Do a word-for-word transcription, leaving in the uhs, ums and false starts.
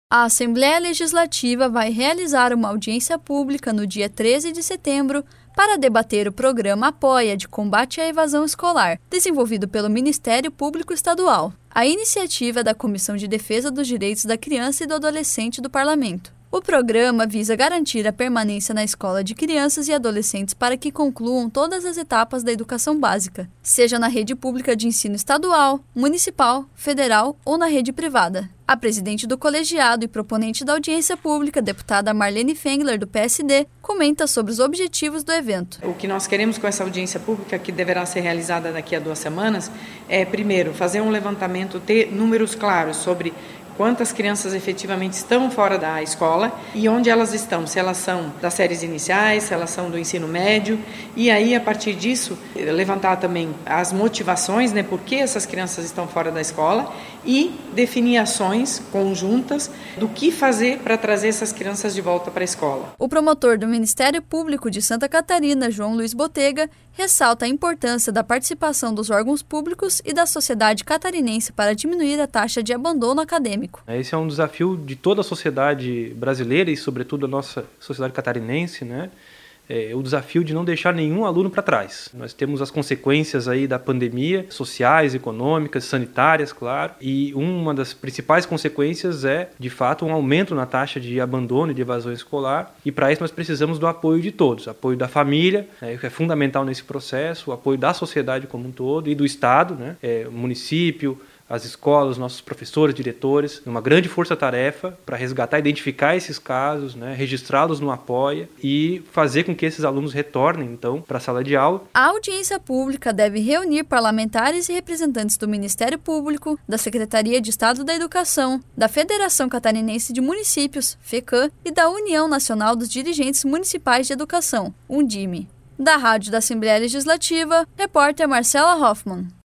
A Assembleia Legislativa vai realizar uma audiência pública no dia treze de setembro para debater o programa Apoia de combate à evasão escolar, desenvolvido pelo Ministério Público Estadual. A iniciativa é da Comissão de Defesa dos Direitos da Criança e do Adolescente do Parlamento. O programa visa garantir a permanência na escola de crianças e adolescentes para que concluam todas as etapas da educação básica, seja na rede pública de ensino estadual, municipal, federal ou na rede privada. A presidente do colegiado e proponente da audiência pública, deputada Marlene Fengler, do P S D, comenta sobre os objetivos do evento. O que nós queremos com essa audiência pública, que deverá ser realizada daqui a duas semanas, é, primeiro, fazer um levantamento, ter números claros sobre quantas crianças efetivamente estão fora da escola e onde elas estão, se elas são das séries iniciais, se elas são do ensino médio, e aí, a partir disso, levantar também as motivações, né, por que essas crianças estão fora da escola e definir ações conjuntas do que fazer para trazer essas crianças de volta para a escola. O promotor do Ministério Público de Santa Catarina, João Luiz Botega, ressalta a importância da participação dos órgãos públicos e da sociedade catarinense para diminuir a taxa de abandono acadêmico. Esse é um desafio de toda a sociedade brasileira e, sobretudo, a nossa sociedade catarinense, né? É o desafio de não deixar nenhum aluno para trás. Nós temos as consequências aí da pandemia, sociais, econômicas, sanitárias, claro, e uma das principais consequências é, de fato, um aumento na taxa de abandono e de evasão escolar, e para isso nós precisamos do apoio de todos, apoio da família, né, que é fundamental nesse processo, o apoio da sociedade como um todo e do Estado, né, é, o município, as escolas, nossos professores, diretores, uma grande força-tarefa para resgatar, identificar esses casos, né, registrá-los no Apoia e fazer com que esses alunos retornem, então, para a sala de aula. A audiência pública deve reunir parlamentares e representantes do Ministério Público, da Secretaria de Estado da Educação, da Federação Catarinense de Municípios, FECAM, e da União Nacional dos Dirigentes Municipais de Educação, UNDIME. Da Rádio da Assembleia Legislativa, repórter Marcela Hoffmann.